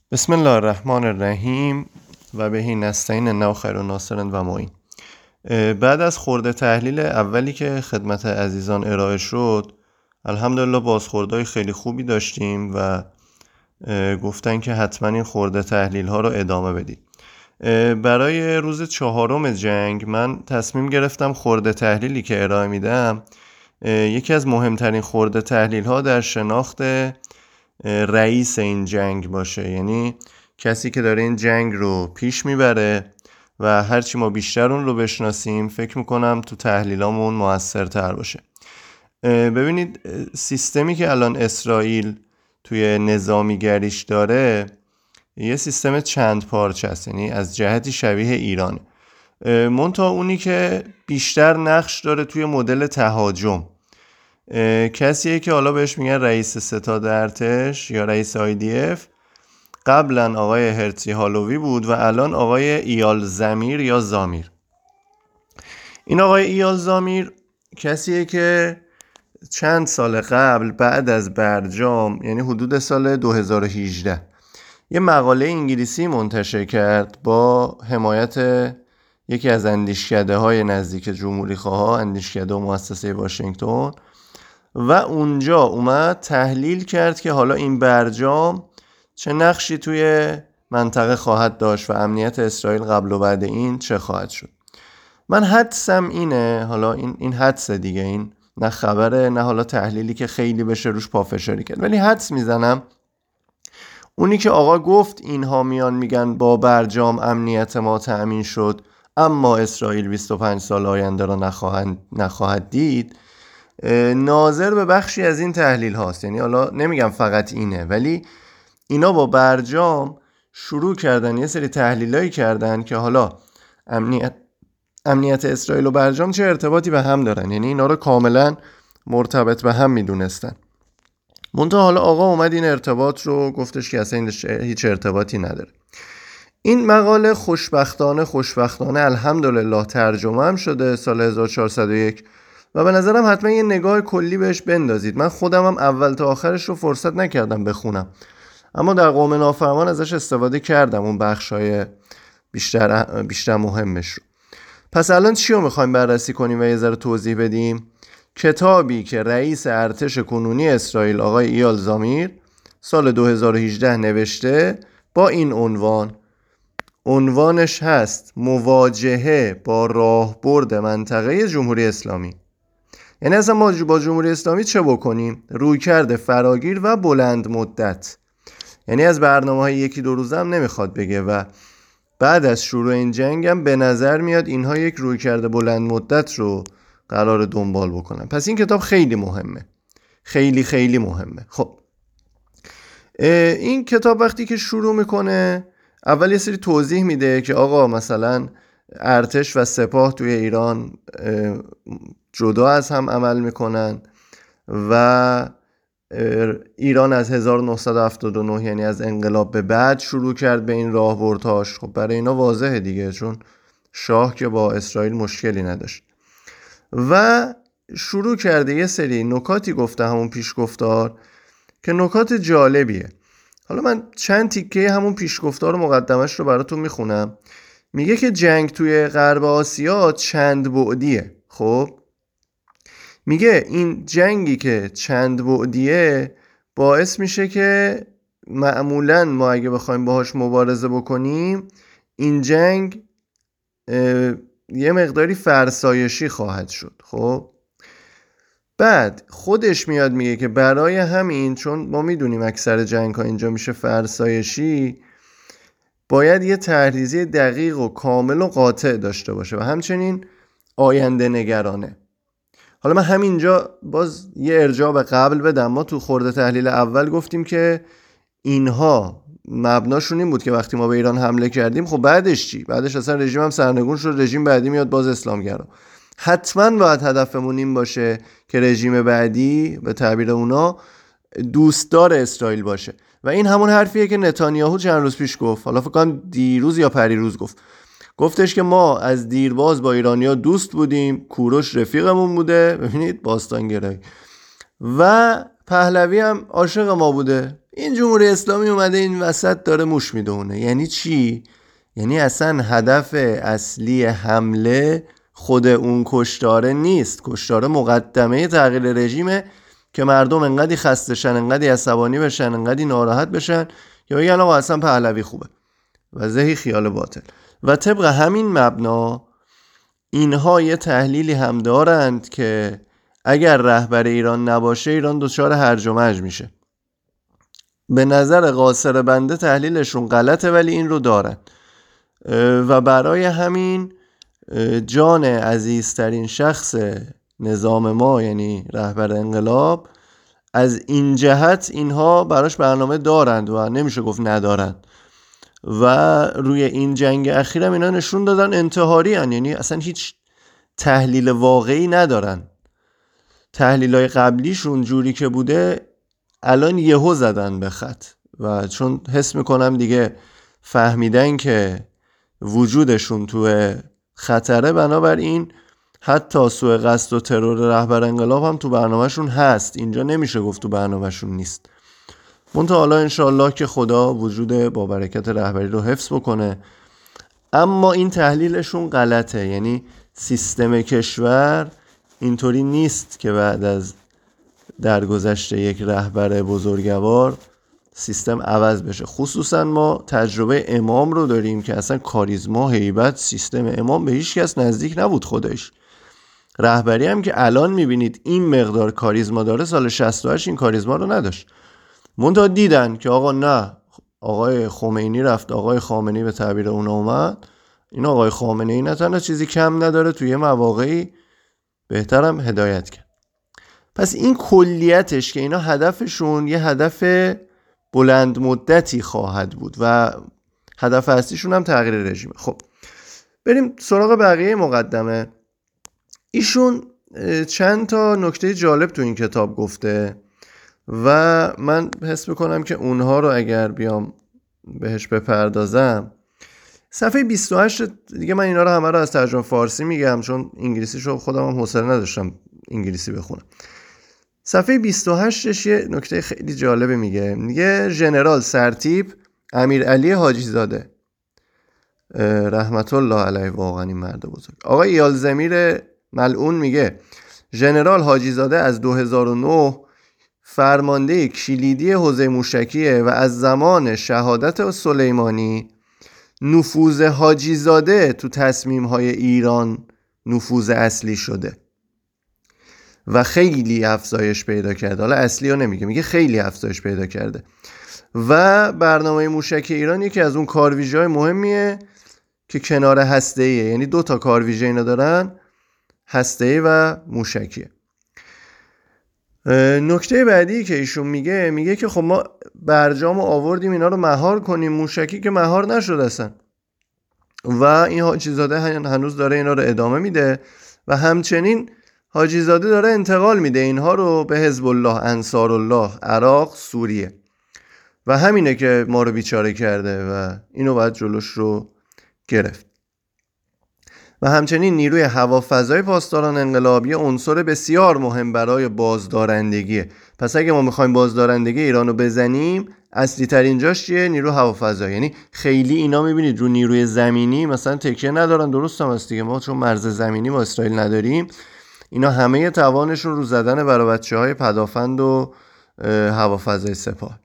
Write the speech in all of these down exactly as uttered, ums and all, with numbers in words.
بسم الله الرحمن الرحیم و بهی نستعین انه خیر و ناصر و معین. بعد از خورده تحلیل اولی که خدمت عزیزان ارائه شد، الحمدلله بازخوردهای خیلی خوبی داشتیم و گفتن که حتما این خورده تحلیل ها رو ادامه بدید. برای روز چهارم جنگ من تصمیم گرفتم خورده تحلیلی که ارائه میدم یکی از مهمترین خورده تحلیل ها در شناخت رئیس این جنگ باشه، یعنی کسی که داره این جنگ رو پیش میبره و هرچی ما بیشتر اون رو بشناسیم فکر میکنم تو تحلیلامون موثرتر باشه. ببینید سیستمی که الان اسرائیل توی نظامیگریش داره یه سیستم چند پارچه است، یعنی از جهتی شبیه ایرانه، منتها اونی که بیشتر نقش داره توی مدل تهاجم کسیه که حالا بهش میگن رئیس ستاد ارتش یا رئیس آی دی اف. قبلا آقای هرتزی هالووی بود و الان آقای ایال زمیر یا زامیر. این آقای ایال زامیر کسیه که چند سال قبل بعد از برجام، یعنی حدود سال دو هزار و هجده، یه مقاله انگلیسی منتشر کرد با حمایت یکی از اندیشکده های نزدیک جمهوری خواه، اندیشکده و مؤسسه واشنگتن، و اونجا اومد تحلیل کرد که حالا این برجام چه نقشی توی منطقه خواهد داشت و امنیت اسرائیل قبل و بعد این چه خواهد شد. من حدسم اینه، حالا این این حدس دیگه، این نه خبره نه حالا تحلیلی که خیلی بشه روش پافشاری کرد، ولی حدس میزنم اونی که آقا گفت اینها میان میگن با برجام امنیت ما تأمین شد اما اسرائیل بیست و پنج سال آینده را نخواهد نخواهد دید، ناظر به بخشی از این تحلیل هاست. یعنی حالا نمیگم فقط اینه، ولی اینا با برجام شروع کردن یه سری تحلیلایی کردن که حالا امنیت امنیت اسرائیل و برجام چه ارتباطی به هم دارن، یعنی اینا رو کاملا مرتبط به هم میدونستن. منتها حالا آقا اومد این ارتباط رو گفتش که اصلا هیچ ارتباطی نداره. این مقاله خوشبختانه خوشبختانه الحمدلله ترجمه هم شده سال هزار و چهارصد و یک و به نظرم حتما یه نگاه کلی بهش بندازید. من خودم هم اول تا آخرش رو فرصت نکردم بخونم، اما در قوم نافرمان ازش استفاده کردم، اون بخشای بیشتر بیشتر مهمش رو. پس الان چی رو میخوایم بررسی کنیم و یه ذره توضیح بدیم؟ کتابی که رئیس ارتش کنونی اسرائیل آقای ایال زامیر سال دو هزار و هجده نوشته با این عنوان. عنوانش هست مواجهه با راهبرد منطقه جمهوری اسلامی. یعنی اصلا ما با جمهوری اسلامی چه بکنیم؟ رویکرد فراگیر و بلند مدت. یعنی از برنامه های یکی دو روزه هم نمیخواد بگه و بعد از شروع این جنگ هم به نظر میاد اینها یک رویکرد بلند مدت رو قرار دنبال بکنن. پس این کتاب خیلی مهمه، خیلی خیلی مهمه. خب این کتاب وقتی که شروع میکنه اول یه سری توضیح میده که آقا مثلا ارتش و سپاه توی ایران جدا از هم عمل میکنن و ایران از هزار و نهصد و هفتاد و نه یعنی از انقلاب به بعد شروع کرد به این راهبردهاش. خب برای اینا واضحه دیگه، چون شاه که با اسرائیل مشکلی نداشت و شروع کرده یه سری نکاتی گفته، همون پیش گفتار که نکات جالبیه. حالا من چند تیکه همون پیش گفتار مقدمش رو براتون میخونم. میگه که جنگ توی غرب آسیا چند بعدیه. خب میگه این جنگی که چند بعدیه باعث میشه که معمولاً ما اگه بخوایم باهاش مبارزه بکنیم این جنگ یه مقداری فرسایشی خواهد شد. خب بعد خودش میاد میگه که برای همین، چون ما میدونیم اکثر جنگ ها اینجا میشه فرسایشی، باید یه تحریزی دقیق و کامل و قاطع داشته باشه و همچنین آینده نگرانه. حالا من همینجا باز یه ارجاع به قبل بدم. ما تو خورده تحلیل اول گفتیم که اینها مبناشون این بود که وقتی ما به ایران حمله کردیم خب بعدش چی؟ بعدش اصلا رژیم هم سرنگون شد، رژیم بعدی میاد باز اسلامگرا. حتما باید هدفمون این باشه که رژیم بعدی به تعبیر اونا دوستدار اسرائیل باشه و این همون حرفیه که نتانیاهو چند روز پیش گفت. حالا فکر کنم دیروز یا پریروز گفت گفتش که ما از دیرباز با ایرانیا دوست بودیم، کوروش رفیقمون بوده. ببینید باستانگرایی. و پهلوی هم عاشق ما بوده، این جمهوری اسلامی اومده این وسط داره موش میدونه. یعنی چی؟ یعنی اصلا هدف اصلی حمله خود اون کشتاره نیست. کشتاره مقدمه تغییر رژیمه که مردم انقدی خسته شن، انقدی عصبانی بشن، انقدی ناراحت بشن یا بگن آقا اصلا پهلوی خوبه و زهی خیال باطل. و طبق همین مبنا اینها یه تحلیلی هم دارند که اگر رهبر ایران نباشه ایران دچار هرج و مرج میشه. به نظر قاصر بنده تحلیلشون غلطه ولی این رو دارن و برای همین جان عزیزترین شخص نظام ما یعنی رهبر انقلاب از این جهت اینها براش برنامه دارند و نمیشه گفت ندارند و روی این جنگ اخیرم اینا نشون دادن انتحاری هن. یعنی اصلا هیچ تحلیل واقعی ندارن. تحلیلای قبلیشون جوری که بوده الان یهو زدن به خط و چون حس میکنم دیگه فهمیدن که وجودشون تو خطره، بنابراین حتی سوء قصد و ترور رهبر انقلاب هم تو برنامهشون هست. اینجا نمیشه گفت تو برنامهشون نیست. منتها حالا انشالله که خدا وجود با برکت رهبری رو حفظ بکنه. اما این تحلیلشون غلطه. یعنی سیستم کشور اینطوری نیست که بعد از درگذشت یک رهبر بزرگوار سیستم عوض بشه. خصوصا ما تجربه امام رو داریم که اصلا کاریزما، هیبت سیستم امام به هیچ کس نزدیک نبود. خودش رهبری هم که الان میبینید این مقدار کاریزما داره، سال شصت و هشت این کاریزما رو نداشت. منتها دیدن که آقا نه، آقای خمینی رفت، آقای خامنه‌ای به تعبیر اون اومد، این آقای خامنه‌ای نه تنها چیزی کم نداره، توی مواقعی بهترم هدایت کرد. پس این کلیتش که اینا هدفشون یه هدف بلند مدتی خواهد بود و هدف اصلیشون هم تغییر رژیمه. خب بریم سراغ بقیه مقدمه. ایشون چند تا نکته جالب تو این کتاب گفته و من حس میکنم که اونها رو اگر بیام بهش بپردازم. صفحه بیست و هشت دیگه من اینا رو همه رو از ترجمه فارسی میگم چون انگلیسیشو خودم هم حوصله نداشتم انگلیسی بخونم. صفحه بیست و هشتش یه نکته خیلی جالبه میگه. میگه ژنرال سرتیپ امیرعلی حاجی زاده رحمت الله علیه، واقعا این مرد بزرگ، آقای یالزمیر ملعون میگه ژنرال حاجی زاده از دو هزار و نه فرمانده کلیدی حوزه موشکیه و از زمان شهادت سلیمانی نفوذ حاجی زاده تو تصمیم‌های ایران نفوذ اصلی شده و خیلی افزایش پیدا کرده. حالا اصلی رو نمیگه، میگه خیلی افزایش پیدا کرده و برنامه موشکی ایران یکی از اون کارویژه‌های مهمیه که کنار هسته‌ایه. یعنی دو تا کارویژه اینا دارن، هسته‌ای و موشکیه. نکته بعدی که ایشون میگه میگه که خب ما برجام آوردیم اینا رو مهار کنیم، موشکی که مهار نشد اصلا و این حاجی زاده هنوز داره اینا رو ادامه میده و همچنین حاجی زاده داره انتقال میده اینها رو به حزب الله، انصار الله، عراق، سوریه و همینه که ما رو بیچاره کرده و اینو باید جلوش رو گرفت. و همچنین نیروی هوافضای پاسداران انقلاب یه عنصر بسیار مهم برای بازدارندگیه. پس اگه ما میخوایم بازدارندگی ایران رو بزنیم اصلی ترین جاش چیه؟ نیرو هوافضا. یعنی خیلی اینا میبینید رو نیروی زمینی مثلا تکیه ندارن. درست هم است دیگه، ما چون مرز زمینی با اسرائیل نداریم، اینا همه توانشون رو زدن برای بچه‌های پدافند و هوافضای سپاه.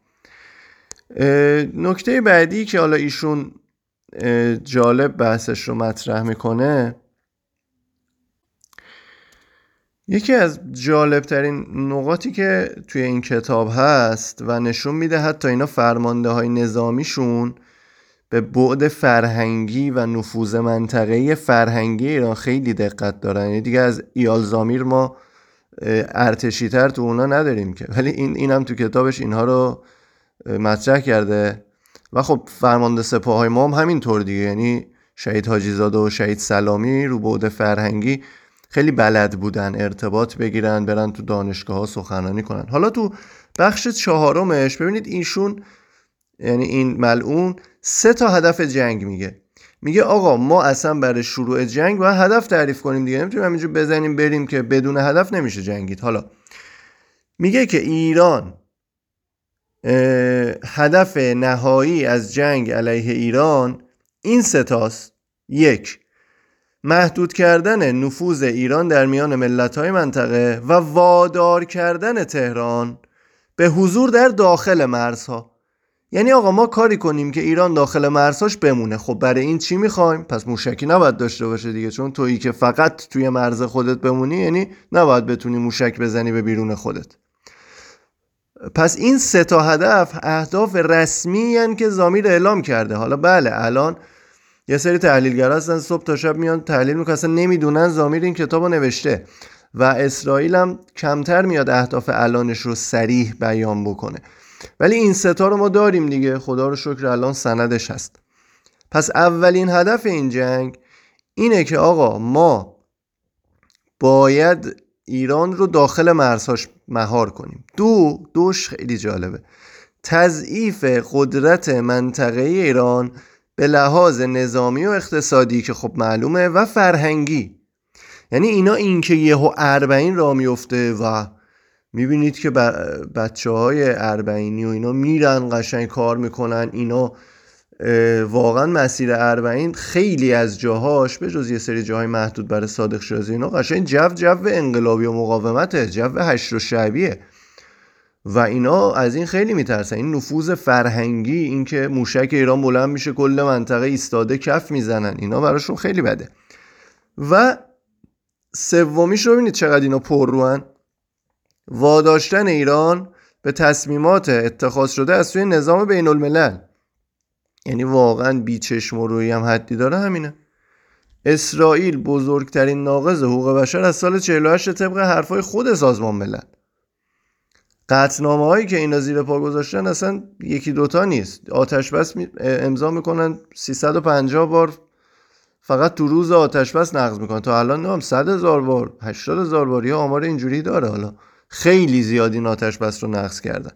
نکته بعدی که حالا ایشون جالب بحثش رو مطرح میکنه، یکی از جالب ترین نقاطی که توی این کتاب هست و نشون میده حتی اینا فرمانده های نظامیشون به بعد فرهنگی و نفوذ منطقه‌ای فرهنگی ایران خیلی دقت دارن. یعنی دیگه از ایالزامیر ما ارتشی تر تو اونا نداریم که، ولی این اینم تو کتابش اینها رو مطرح کرده. و خب فرمانده سپاههای ما هم همین طور دیگه، یعنی شهید حاجی زاده و شهید سلامی رو بعد فرهنگی خیلی بلد بودن ارتباط بگیرن، برن تو دانشگاه ها سخنرانی کنن. حالا تو بخش چهارمش ببینید ایشون یعنی این ملعون سه تا هدف جنگ میگه. میگه آقا ما اصلا برای شروع جنگ باید هدف تعریف کنیم دیگه، نمیتونیم همینجور بزنیم بریم که بدون هدف نمیشه جنگید. حالا میگه که ایران هدف نهایی از جنگ علیه ایران این ستاست: یک، محدود کردن نفوذ ایران در میان ملت‌های منطقه و وادار کردن تهران به حضور در داخل مرزها. یعنی آقا ما کاری کنیم که ایران داخل مرزهاش بمونه. خب برای این چی میخوایم؟ پس موشکی نباید داشته باشه دیگه، چون تویی که فقط توی مرز خودت بمونی یعنی نباید بتونی موشک بزنی به بیرون خودت. پس این سه تا هدف اهداف رسمی هن که ضامیر اعلام کرده. حالا بله الان یه سری تحلیلگرا هستن صبح تا شب میان تحلیل میکنن، اصلا نمیدونن ضامیر این کتابو نوشته، و اسرائیل هم کمتر میاد اهداف الانش رو صریح بیان بکنه. ولی این سه تا رو ما داریم دیگه، خدا رو شکر الان سندش هست. پس اولین هدف این جنگ اینه که آقا ما باید ایران رو داخل مرزهاش مهار کنیم. دو دوش خیلی جالبه، تضعیف قدرت منطقه ایران به لحاظ نظامی و اقتصادی که خب معلومه و فرهنگی. یعنی اینا این که یهو اربعین را میفته و میبینید که بچه های اربعینی و اینا میرن قشنگ کار میکنن، اینا واقعا مسیر اربعین خیلی از جاهاش به جز یه سری جاهای محدود برای صادق شیرازی اینا قشنگ جو جو انقلابی و مقاومته، جو هشت و شعبیه و اینا از این خیلی میترسن. این نفوذ فرهنگی، این که موشک ایران بلند میشه کل منطقه ایستاده کف میزنن، اینا براشون خیلی بده. و سومیش رو ببینید چقدر اینا پر روان، واداشتن ایران به تصمیمات اتخاذ شده از سوی نظام بین الملل. یعنی واقعا بیچشم و روی هم حدی داره همینه. اسرائیل بزرگترین ناقض حقوق بشر از سال چهل و هشت طبق حرفای خود سازمان ملل. قطعنامه هایی که اینا زیر پا گذاشتن اصلا یکی دوتا نیست، آتش بس امضا میکنن سیصد و پنجاه بار فقط تو روز آتش بس نقض میکنن، تا الان نام صد هزار بار هشتاد هزار بار یا آمار اینجوری داره. حالا خیلی زیادی این آتش بس رو نقض کردن.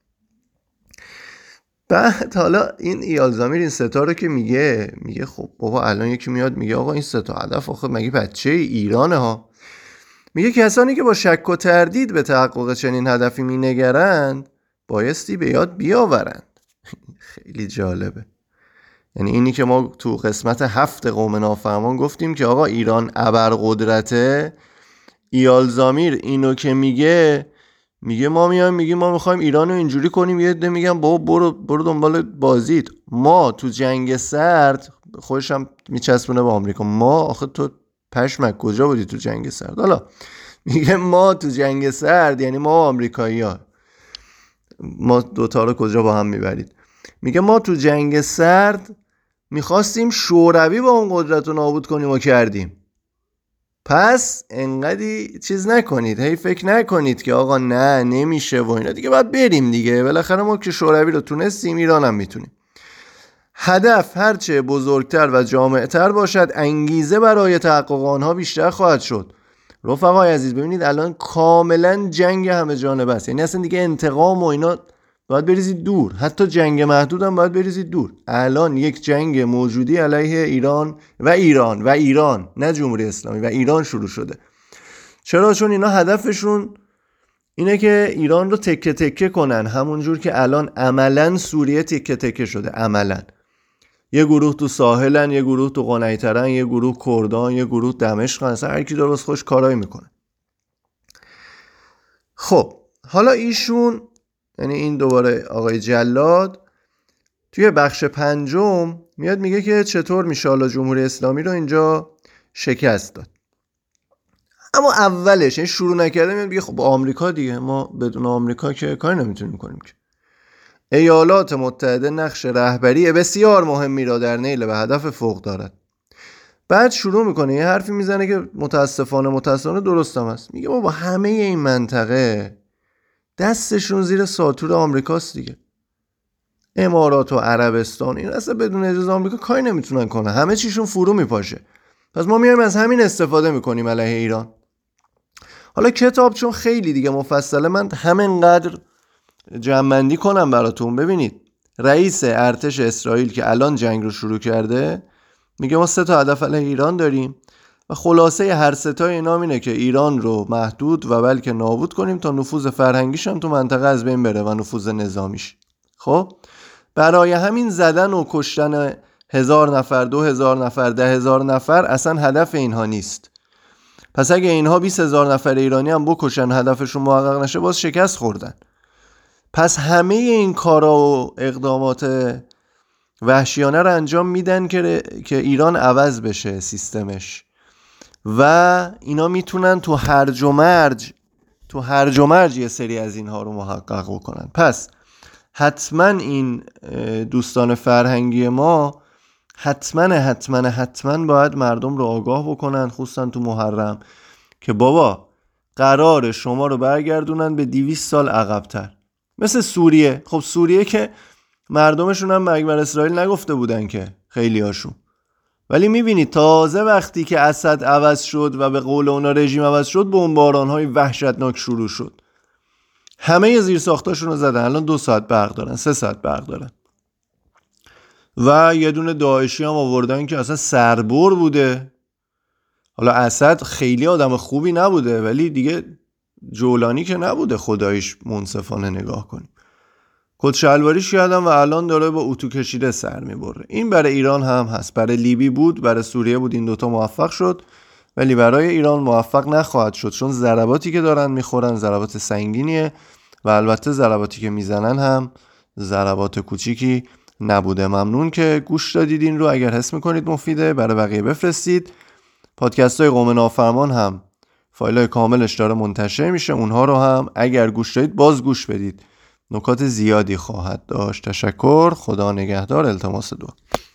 بعد حالا این ایال ضمیر این ستا رو که میگه میگه خب بابا الان یکی میاد میگه آقا این ستا هدف آخه مگه بچه ایرانه ها؟ میگه کسانی که با شک و تردید به تحقق چنین هدفی مینگرند بایستی به یاد بیاورند. خیلی جالبه. یعنی اینی که ما تو قسمت هفت قوم نافهمان گفتیم که آقا ایران ابرقدرته، ایال ضمیر اینو که میگه میگه ما میایم میگیم ما میخوایم ایران رو اینجوری کنیم، یه عده میگن بابا برو برو دنبال بازیت. ما تو جنگ سرد، خودش هم میچسبونه به آمریکا، ما آخه تو پشمک کجا بودی تو جنگ سرد؟ حالا میگه ما تو جنگ سرد یعنی ما آمریکایی‌ها، ما دوتا رو کجا با هم میبرید؟ میگه ما تو جنگ سرد میخواستیم شوروی با اون قدرت رو نابود کنیم و کردیم. پس انقدی چیز نکنید، هی فکر نکنید که آقا نه نمیشه و اینا دیگه، باید بریم دیگه، بالاخره ما که شوروی رو تونستیم ایران هم میتونیم. هدف هرچه بزرگتر و جامعتر باشد انگیزه برای تحقق آنها بیشتر خواهد شد. رفقای عزیز ببینید الان کاملا جنگ همه جانبه است، یعنی اصلا دیگه انتقام و اینا باید بریزید دور، حتی جنگ محدود هم باید بریزید دور. الان یک جنگ موجودی علیه ایران و ایران و ایران نه جمهوری اسلامی و ایران شروع شده. چرا؟ چون اینا هدفشون اینه که ایران رو تکه تکه کنن، همون جور که الان عملاً سوریه تکه تکه شده. عملاً یه گروه تو ساحلن، یه گروه تو قنیطرن، یه گروه کردان، یه گروه دمشق، اصلا هر کی درست خوش کارایی میکنه. خب حالا ایشون، یعنی این دوباره آقای جلاد، توی بخش پنجم میاد میگه که چطور میشه حالا جمهوری اسلامی رو اینجا شکست داد. اما اولش این شروع نکرده میاد میگه خب آمریکا دیگه، ما بدون آمریکا که کاری نمیتونیم کنیم که. ایالات متحده نقش رهبری بسیار مهمی را در نیل به هدف فوق دارد. بعد شروع میکنه یه حرفی میزنه که متاسفانه متاسفانه درست هم هست. میگه بابا همه این منطقه دستشون زیر ساطور آمریکاست دیگه. امارات و عربستان این اصلا بدون اجازه آمریکا کاری نمیتونن کنن، همه چیشون فرو میپاشه. پس ما میایم از همین استفاده میکنیم علیه ایران. حالا کتاب چون خیلی دیگه مفصله، من همینقدر جمع‌بندی کنم براتون. ببینید رئیس ارتش اسرائیل که الان جنگ رو شروع کرده میگه ما سه تا هدف علیه ایران داریم. و خلاصه هر ستای اینا اینه که ایران رو محدود و بلکه نابود کنیم تا نفوذ فرهنگیش هم تو منطقه از بین بره و نفوذ نظامیش. خب برای همین زدن و کشتن هزار نفر، دو هزار نفر، ده هزار نفر اصلا هدف اینها نیست. پس اگه اینها بیست هزار نفر ایرانی هم بکشن هدفشون محقق نشه باز شکست خوردن. پس همه این کارا و اقدامات وحشیانه رو انجام میدن که که ایران عوض بشه سیستمش و اینا میتونن تو هرج و مرج تو هرج و مرج یه سری از اینها رو محقق بکنن. پس حتما این دوستان فرهنگی ما حتما حتما حتما باید مردم رو آگاه بکنن، خصوصا تو محرم، که بابا قرار شما رو برگردونن به دویست سال عقب‌تر. مثل سوریه. خب سوریه که مردمشون هم مرگ بر اسرائیل نگفته بودن که خیلی هاشون، ولی میبینید تازه وقتی که اسد عوض شد و به قول اونا رژیم عوض شد بمباران‌های وحشتناک شروع شد. همه زیر ساختاشون رو زدن. الان دو ساعت برق دارن، سه ساعت برق دارن و یه دونه داعشی هم آوردن که اصلا سربر بوده. حالا اسد خیلی آدم خوبی نبوده ولی دیگه جولانی که نبوده خداییش منصفانه نگاه کنیم. کت شلواریش یادم و الان داره با اتو کشیده سر میبره. این برای ایران هم هست. برای لیبی بود، برای سوریه بود، این دوتا موفق شد ولی برای ایران موفق نخواهد شد، چون ضرباتی که دارن میخورن ضربات سنگینیه و البته ضرباتی که میزنن هم ضربات کوچیکی نبوده. ممنون که گوش دادید. این رو اگر حس میکنید مفیده برای بقیه بفرستید. پادکست های قوم نافرمان هم فایل کاملش داره منتشر میشه، اونها رو هم اگر گوش دادید باز گوش بدید، نکات زیادی خواهد داشت. تشکر. خدا نگهدار. التماس دعا.